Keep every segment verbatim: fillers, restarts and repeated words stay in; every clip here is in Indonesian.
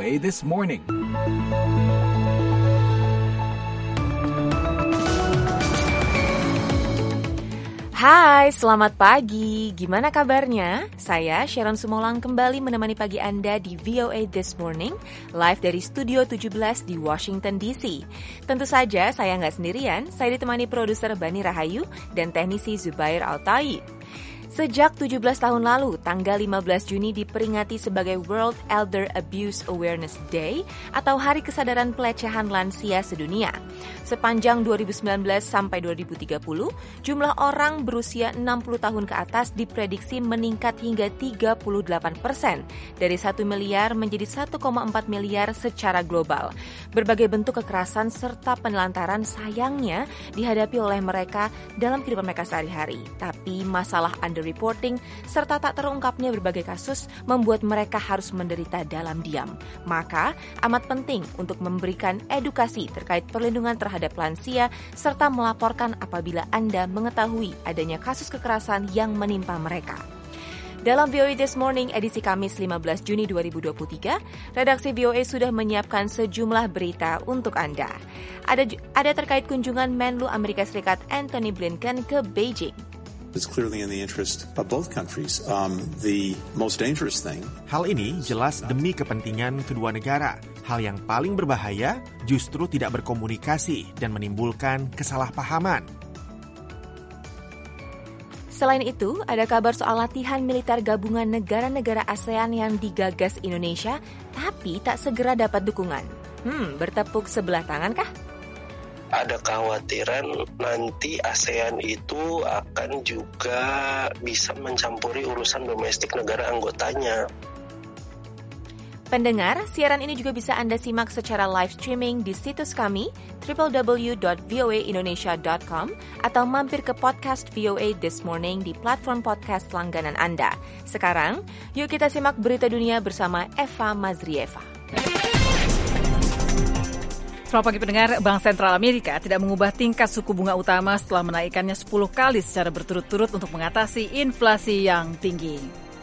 A This Morning. Hai, selamat pagi. Gimana kabarnya? Saya Sharon Sumolang kembali menemani pagi Anda di V O A This Morning, live dari Studio tujuh belas di Washington D C. Tentu saja saya nggak sendirian, saya ditemani produser Bani Rahayu dan teknisi Zubair Al-Taib. Sejak tujuh belas tahun lalu, tanggal lima belas Juni diperingati sebagai World Elder Abuse Awareness Day atau Hari Kesadaran Pelecehan Lansia Sedunia. Sepanjang dua ribu sembilan belas sampai dua ribu tiga puluh, jumlah orang berusia enam puluh tahun ke atas diprediksi meningkat hingga tiga puluh delapan persen, dari satu miliar menjadi satu koma empat miliar secara global. Berbagai bentuk kekerasan serta penelantaran sayangnya dihadapi oleh mereka dalam kehidupan mereka sehari-hari. Tapi masalah underreporting serta tak terungkapnya berbagai kasus membuat mereka harus menderita dalam diam. Maka amat penting untuk memberikan edukasi terkait perlindungan terhadap lansia serta melaporkan apabila Anda mengetahui adanya kasus kekerasan yang menimpa mereka. Dalam V O A This Morning edisi Kamis lima belas Juni dua ribu dua puluh tiga, redaksi V O A sudah menyiapkan sejumlah berita untuk Anda. Ada ada terkait kunjungan Menlu Amerika Serikat Antony Blinken ke Beijing. It's clearly in the interest of both countries. Um, the most dangerous thing. Hal ini jelas demi kepentingan kedua negara. Hal yang paling berbahaya justru tidak berkomunikasi dan menimbulkan kesalahpahaman. Selain itu, ada kabar soal latihan militer gabungan negara-negara ASEAN yang digagas Indonesia, tapi tak segera dapat dukungan. Hmm, bertepuk sebelah tangan kah? Ada kekhawatiran nanti ASEAN itu akan juga bisa mencampuri urusan domestik negara anggotanya. Pendengar, siaran ini juga bisa Anda simak secara live streaming di situs kami w w w dot v o a indonesia dot com atau mampir ke podcast V O A This Morning di platform podcast langganan Anda. Sekarang, yuk kita simak berita dunia bersama Eva Mazrieva. Selamat pagi pendengar, Bank Sentral Amerika tidak mengubah tingkat suku bunga utama setelah menaikkannya sepuluh kali secara berturut-turut untuk mengatasi inflasi yang tinggi.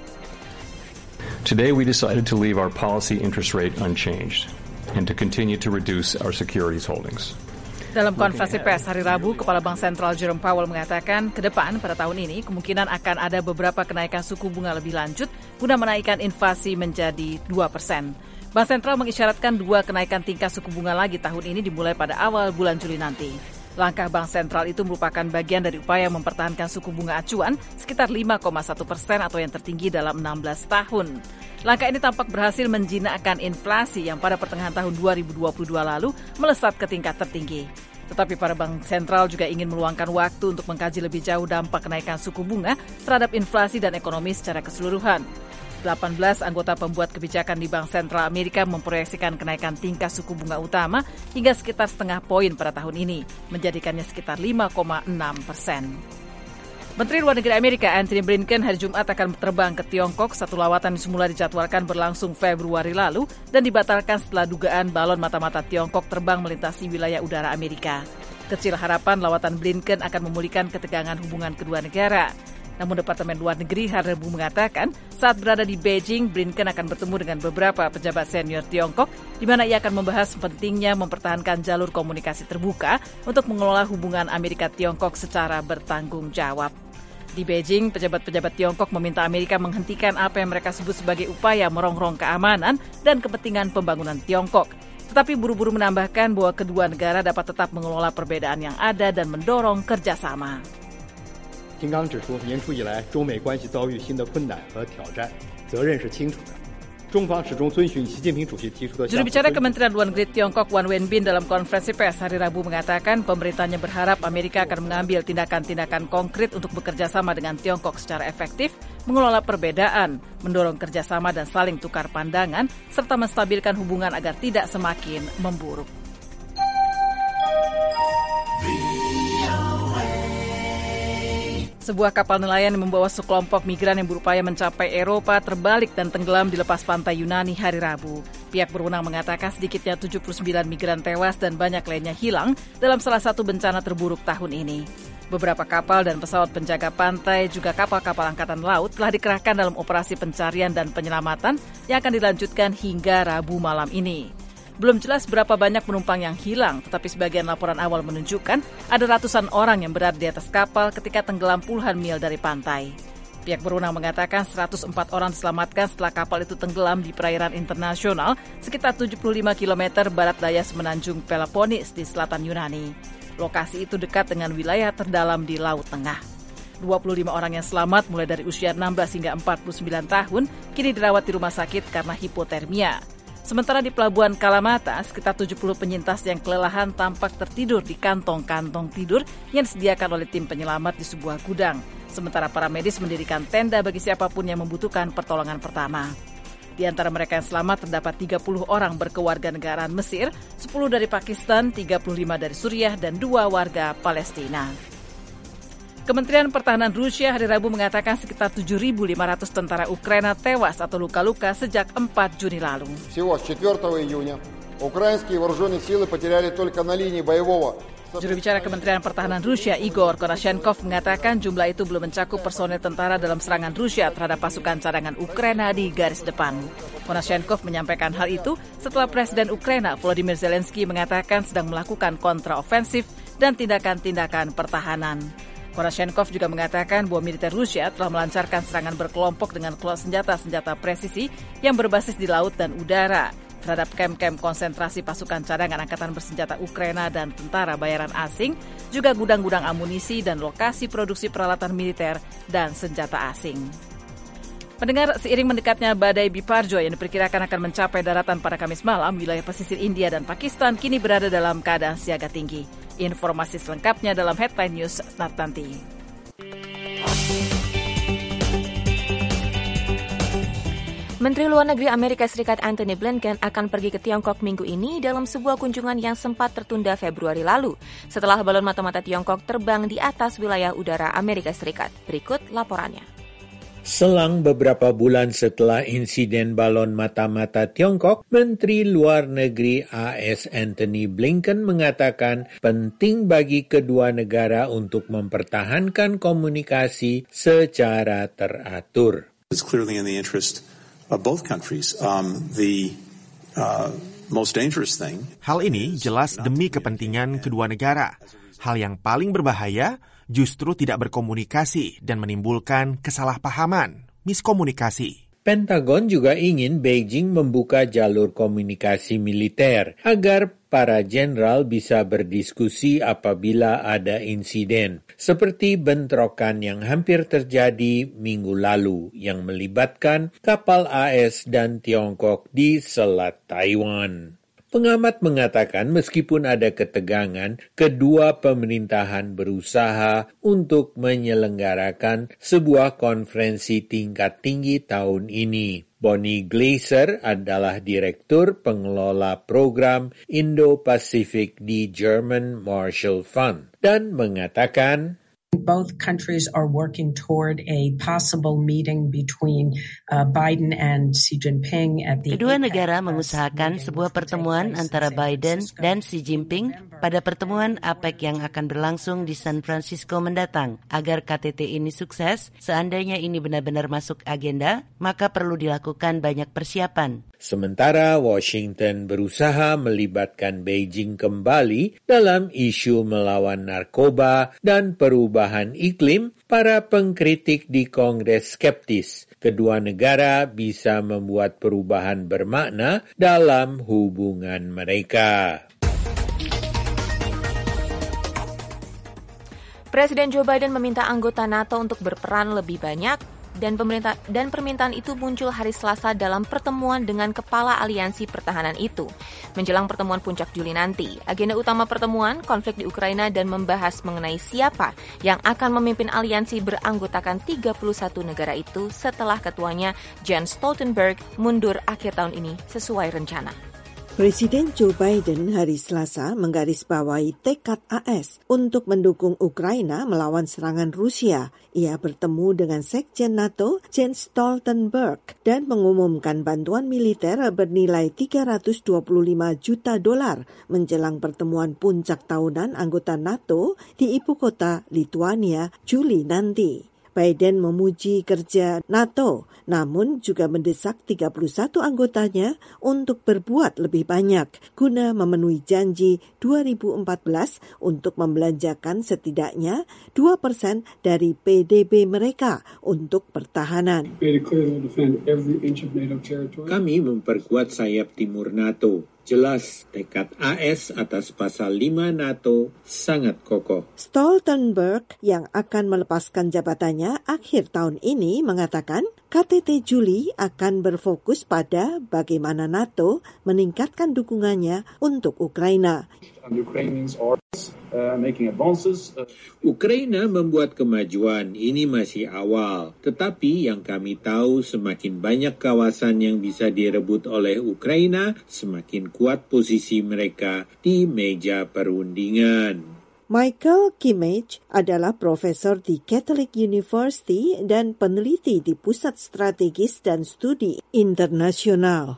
Today we decided to leave our policy interest rate unchanged and to continue to reduce our securities holdings. Dalam konferensi pers hari Rabu, Kepala Bank Sentral Jerome Powell mengatakan ke depan pada tahun ini kemungkinan akan ada beberapa kenaikan suku bunga lebih lanjut guna menaikkan inflasi menjadi dua persen. Bank Sentral mengisyaratkan dua kenaikan tingkat suku bunga lagi tahun ini dimulai pada awal bulan Juli nanti. Langkah Bank Sentral itu merupakan bagian dari upaya mempertahankan suku bunga acuan sekitar lima koma satu persen atau yang tertinggi dalam enam belas tahun. Langkah ini tampak berhasil menjinakkan inflasi yang pada pertengahan tahun dua ribu dua puluh dua lalu melesat ke tingkat tertinggi. Tetapi para bank sentral juga ingin meluangkan waktu untuk mengkaji lebih jauh dampak kenaikan suku bunga terhadap inflasi dan ekonomi secara keseluruhan. delapan belas anggota pembuat kebijakan di Bank Sentral Amerika memproyeksikan kenaikan tingkat suku bunga utama hingga sekitar setengah poin pada tahun ini, menjadikannya sekitar lima koma enam persen. Menteri Luar Negeri Amerika Antony Blinken hari Jumat akan terbang ke Tiongkok. Satu lawatan semula dijadwalkan berlangsung Februari lalu dan dibatalkan setelah dugaan balon mata-mata Tiongkok terbang melintasi wilayah udara Amerika. Kecil harapan lawatan Blinken akan memulihkan ketegangan hubungan kedua negara. Namun Departemen Luar Negeri hari Rabu mengatakan saat berada di Beijing, Blinken akan bertemu dengan beberapa pejabat senior Tiongkok di mana ia akan membahas pentingnya mempertahankan jalur komunikasi terbuka untuk mengelola hubungan Amerika-Tiongkok secara bertanggung jawab. Di Beijing, pejabat-pejabat Tiongkok meminta Amerika menghentikan apa yang mereka sebut sebagai upaya merongrong keamanan dan kepentingan pembangunan Tiongkok. Tetapi buru-buru menambahkan bahwa kedua negara dapat tetap mengelola perbedaan yang ada dan mendorong kerjasama. 金刚指出，年初以来，中美关系遭遇新的困难和挑战，责任是清楚的。中方始终遵循习近平主席提出的。Juru bicara Kementerian Luar Negeri Tiongkok Wang Wenbin dalam konferensi pers hari Rabu mengatakan pemerintahnya berharap Amerika akan mengambil tindakan-tindakan konkret untuk bekerja sama dengan Tiongkok secara efektif, mengelola perbedaan, mendorong kerjasama dan saling tukar pandangan, serta menstabilkan hubungan agar tidak semakin memburuk. Sebuah kapal nelayan yang membawa sekelompok migran yang berupaya mencapai Eropa terbalik dan tenggelam di lepas pantai Yunani hari Rabu. Pihak berwenang mengatakan sedikitnya tujuh puluh sembilan migran tewas dan banyak lainnya hilang dalam salah satu bencana terburuk tahun ini. Beberapa kapal dan pesawat penjaga pantai juga kapal-kapal angkatan laut telah dikerahkan dalam operasi pencarian dan penyelamatan yang akan dilanjutkan hingga Rabu malam ini. Belum jelas berapa banyak penumpang yang hilang, tetapi sebagian laporan awal menunjukkan ada ratusan orang yang berada di atas kapal ketika tenggelam puluhan mil dari pantai. Pihak berwenang mengatakan seratus empat orang diselamatkan setelah kapal itu tenggelam di perairan internasional sekitar tujuh puluh lima kilometer barat daya semenanjung Peloponnes di selatan Yunani. Lokasi itu dekat dengan wilayah terdalam di Laut Tengah. dua puluh lima orang yang selamat mulai dari usia enam belas hingga empat puluh sembilan tahun kini dirawat di rumah sakit karena hipotermia. Sementara di Pelabuhan Kalamata, sekitar tujuh puluh penyintas yang kelelahan tampak tertidur di kantong-kantong tidur yang disediakan oleh tim penyelamat di sebuah gudang. Sementara para medis mendirikan tenda bagi siapapun yang membutuhkan pertolongan pertama. Di antara mereka yang selamat terdapat tiga puluh orang berkewarganegaraan Mesir, sepuluh dari Pakistan, tiga puluh lima dari Suriah, dan dua warga Palestina. Kementerian Pertahanan Rusia hari Rabu mengatakan sekitar tujuh ribu lima ratus tentara Ukraina tewas atau luka-luka sejak empat Juni lalu. Всего с четвёртого июня украинские вооруженные силы потеряли только на линии боевого. Juru bicara Kementerian Pertahanan Rusia Igor Konashenkov mengatakan jumlah itu belum mencakup personel tentara dalam serangan Rusia terhadap pasukan cadangan Ukraina di garis depan. Konashenkov menyampaikan hal itu setelah Presiden Ukraina Volodymyr Zelensky mengatakan sedang melakukan kontraofensif dan tindakan-tindakan pertahanan. Konashenkov juga mengatakan bahwa militer Rusia telah melancarkan serangan berkelompok dengan senjata-senjata presisi yang berbasis di laut dan udara terhadap kem-kem konsentrasi pasukan cadangan angkatan bersenjata Ukraina dan tentara bayaran asing, juga gudang-gudang amunisi dan lokasi produksi peralatan militer dan senjata asing. Pendengar, seiring mendekatnya badai Biparjoy yang diperkirakan akan mencapai daratan pada Kamis malam, wilayah pesisir India dan Pakistan kini berada dalam keadaan siaga tinggi. Informasi selengkapnya dalam Headline News saat nanti. Menteri Luar Negeri Amerika Serikat Antony Blinken akan pergi ke Tiongkok minggu ini dalam sebuah kunjungan yang sempat tertunda Februari lalu, setelah balon mata-mata Tiongkok terbang di atas wilayah udara Amerika Serikat. Berikut laporannya. Selang beberapa bulan setelah insiden balon mata-mata Tiongkok, Menteri Luar Negeri A S Antony Blinken mengatakan penting bagi kedua negara untuk mempertahankan komunikasi secara teratur. It's clearly in the interest of both countries. Um, the uh, most dangerous thing. Hal ini jelas demi kepentingan kedua negara. Hal yang paling berbahaya justru tidak berkomunikasi dan menimbulkan kesalahpahaman, miskomunikasi. Pentagon juga ingin Beijing membuka jalur komunikasi militer agar para jenderal bisa berdiskusi apabila ada insiden, seperti bentrokan yang hampir terjadi minggu lalu yang melibatkan kapal A S dan Tiongkok di Selat Taiwan. Pengamat mengatakan meskipun ada ketegangan, kedua pemerintahan berusaha untuk menyelenggarakan sebuah konferensi tingkat tinggi tahun ini. Bonnie Glaser adalah Direktur Pengelola Program Indo-Pacific di German Marshall Fund dan mengatakan, both countries are working toward a possible meeting between uh, Biden and Xi Jinping at the Kedua negara mengusahakan sebuah pertemuan antara Biden dan Xi Jinping pada pertemuan APEC yang akan berlangsung di San Francisco mendatang. Agar K T T ini sukses, seandainya ini benar-benar masuk agenda, maka perlu dilakukan banyak persiapan. Sementara Washington berusaha melibatkan Beijing kembali dalam isu melawan narkoba dan perubahan iklim, para pengkritik di Kongres skeptis. Kedua negara bisa membuat perubahan bermakna dalam hubungan mereka. Presiden Joe Biden meminta anggota NATO untuk berperan lebih banyak dan pemerintah dan permintaan itu muncul hari Selasa dalam pertemuan dengan kepala aliansi pertahanan itu. Menjelang pertemuan puncak Juli nanti, agenda utama pertemuan konflik di Ukraina dan membahas mengenai siapa yang akan memimpin aliansi beranggotakan tiga puluh satu negara itu setelah ketuanya Jens Stoltenberg mundur akhir tahun ini sesuai rencana. Presiden Joe Biden hari Selasa menggarisbawahi tekad A S untuk mendukung Ukraina melawan serangan Rusia. Ia bertemu dengan Sekjen NATO Jens Stoltenberg dan mengumumkan bantuan militer bernilai tiga ratus dua puluh lima juta dolar menjelang pertemuan puncak tahunan anggota NATO di ibu kota Lithuania Juli nanti. Biden memuji kerja NATO, namun juga mendesak tiga puluh satu anggotanya untuk berbuat lebih banyak guna memenuhi janji dua ribu empat belas untuk membelanjakan setidaknya dua persen dari P D B mereka untuk pertahanan. Kami memperkuat sayap timur NATO. Jelas, tekad A S atas pasal lima NATO sangat kokoh. Stoltenberg yang akan melepaskan jabatannya akhir tahun ini mengatakan K T T Juli akan berfokus pada bagaimana NATO meningkatkan dukungannya untuk Ukraina. Ukraina membuat kemajuan, ini masih awal. Tetapi yang kami tahu semakin banyak kawasan yang bisa direbut oleh Ukraina, semakin kuat posisi mereka di meja perundingan. Michael Kimmage adalah profesor di Catholic University dan peneliti di Pusat Strategis dan Studi Internasional.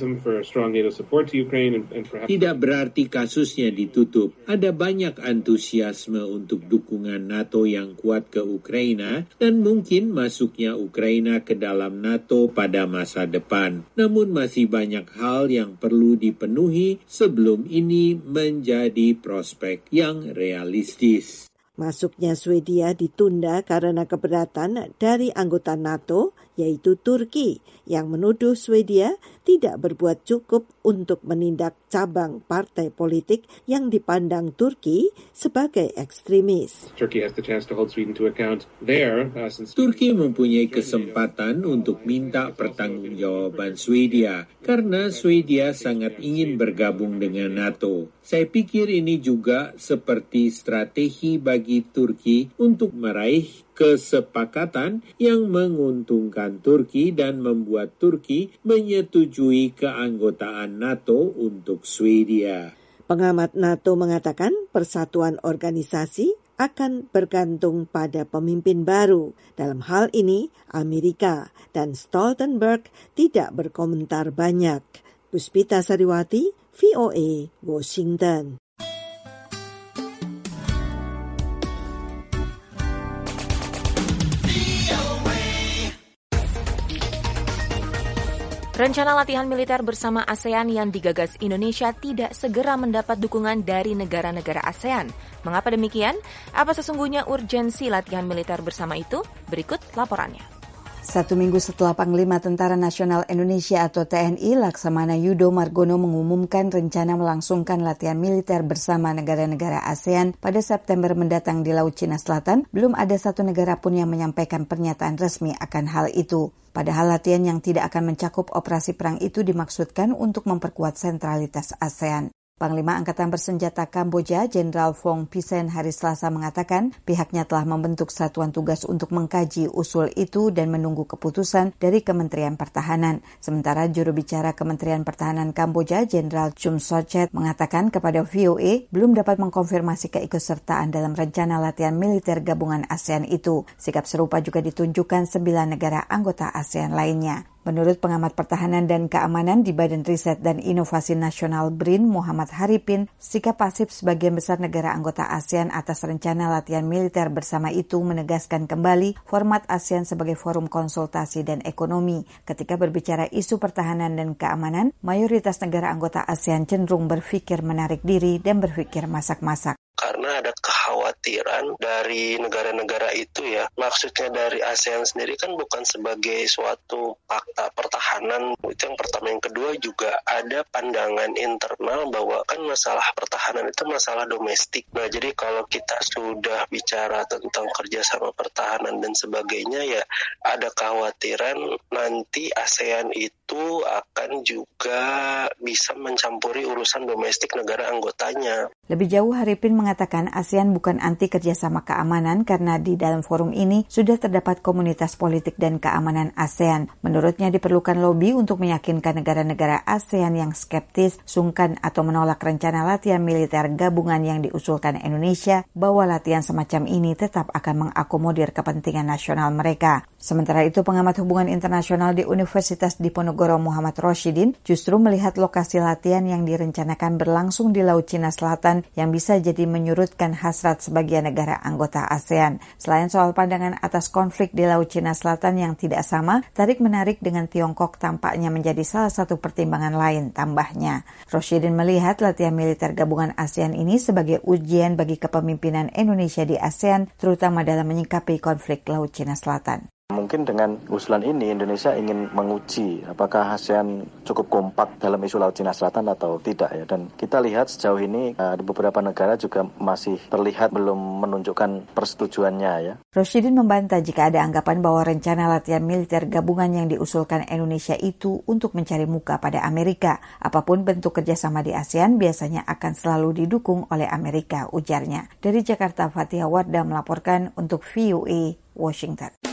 Tidak berarti kasusnya ditutup. Ada banyak antusiasme untuk dukungan NATO yang kuat ke Ukraina dan mungkin masuknya Ukraina ke dalam NATO pada masa depan. Namun masih banyak hal yang perlu dipenuhi sebelum ini menjadi prospek yang realistis. Masuknya Swedia ditunda karena keberatan dari anggota NATO, yaitu Turki, yang menuduh Swedia tidak berbuat cukup untuk menindak cabang partai politik yang dipandang Turki sebagai ekstremis. Turki mempunyai kesempatan untuk minta pertanggungjawaban Swedia karena Swedia sangat ingin bergabung dengan NATO. Saya pikir ini juga seperti strategi bagi Turki untuk meraih kesepakatan yang menguntungkan Turki dan membuat Turki menyetujui keanggotaan NATO untuk Swedia. Pengamat NATO mengatakan persatuan organisasi akan bergantung pada pemimpin baru. Dalam hal ini, Amerika dan Stoltenberg tidak berkomentar banyak. Puspita Sariwati, V O A, Washington. Rencana latihan militer bersama ASEAN yang digagas Indonesia tidak segera mendapat dukungan dari negara-negara ASEAN. Mengapa demikian? Apa sesungguhnya urgensi latihan militer bersama itu? Berikut laporannya. Satu minggu setelah Panglima Tentara Nasional Indonesia atau T N I Laksamana Yudo Margono mengumumkan rencana melangsungkan latihan militer bersama negara-negara ASEAN pada September mendatang di Laut Cina Selatan, belum ada satu negara pun yang menyampaikan pernyataan resmi akan hal itu. Padahal latihan yang tidak akan mencakup operasi perang itu dimaksudkan untuk memperkuat sentralitas ASEAN. Panglima Angkatan Bersenjata Kamboja, Jenderal Fong Pisen hari Selasa mengatakan pihaknya telah membentuk satuan tugas untuk mengkaji usul itu dan menunggu keputusan dari Kementerian Pertahanan. Sementara juru bicara Kementerian Pertahanan Kamboja, Jenderal Chum Sochet, mengatakan kepada V O A belum dapat mengkonfirmasi keikutsertaan dalam rencana latihan militer gabungan ASEAN itu. Sikap serupa juga ditunjukkan sembilan negara anggota ASEAN lainnya. Menurut pengamat pertahanan dan keamanan di Badan Riset dan Inovasi Nasional B R I N, Muhammad Haripin, sikap pasif sebagian besar negara anggota ASEAN atas rencana latihan militer bersama itu menegaskan kembali format ASEAN sebagai forum konsultasi dan ekonomi. Ketika berbicara isu pertahanan dan keamanan, mayoritas negara anggota ASEAN cenderung berpikir menarik diri dan berpikir masak-masak. Karena ada kekhawatiran dari negara-negara itu ya. Maksudnya dari ASEAN sendiri kan bukan sebagai suatu fakta pertahanan. Itu yang pertama. Yang kedua juga ada pandangan internal bahwa kan masalah pertahanan itu masalah domestik. Nah jadi kalau kita sudah bicara tentang kerjasama pertahanan dan sebagainya ya ada kekhawatiran nanti ASEAN itu akan juga bisa mencampuri urusan domestik negara anggotanya. Lebih jauh, Haripin mengatakan ASEAN bukan bukan anti kerjasama keamanan karena di dalam forum ini sudah terdapat komunitas politik dan keamanan ASEAN. Menurutnya diperlukan lobi untuk meyakinkan negara-negara ASEAN yang skeptis, sungkan atau menolak rencana latihan militer gabungan yang diusulkan Indonesia bahwa latihan semacam ini tetap akan mengakomodir kepentingan nasional mereka. Sementara itu, pengamat hubungan internasional di Universitas Diponegoro Muhammad Roshidin justru melihat lokasi latihan yang direncanakan berlangsung di Laut Cina Selatan yang bisa jadi menyurutkan hasrat sebagian negara anggota ASEAN. Selain soal pandangan atas konflik di Laut Cina Selatan yang tidak sama, tarik-menarik dengan Tiongkok tampaknya menjadi salah satu pertimbangan lain, tambahnya. Roshidin melihat latihan militer gabungan ASEAN ini sebagai ujian bagi kepemimpinan Indonesia di ASEAN, terutama dalam menyikapi konflik Laut Cina Selatan. Mungkin dengan usulan ini Indonesia ingin menguji apakah ASEAN cukup kompak dalam isu Laut Cina Selatan atau tidak ya. Dan kita lihat sejauh ini ada beberapa negara juga masih terlihat belum menunjukkan persetujuannya ya. Roshidin membantah jika ada anggapan bahwa rencana latihan militer gabungan yang diusulkan Indonesia itu untuk mencari muka pada Amerika. Apapun bentuk kerjasama di ASEAN biasanya akan selalu didukung oleh Amerika, ujarnya. Dari Jakarta, Fatihah Wardah melaporkan untuk V O A Washington.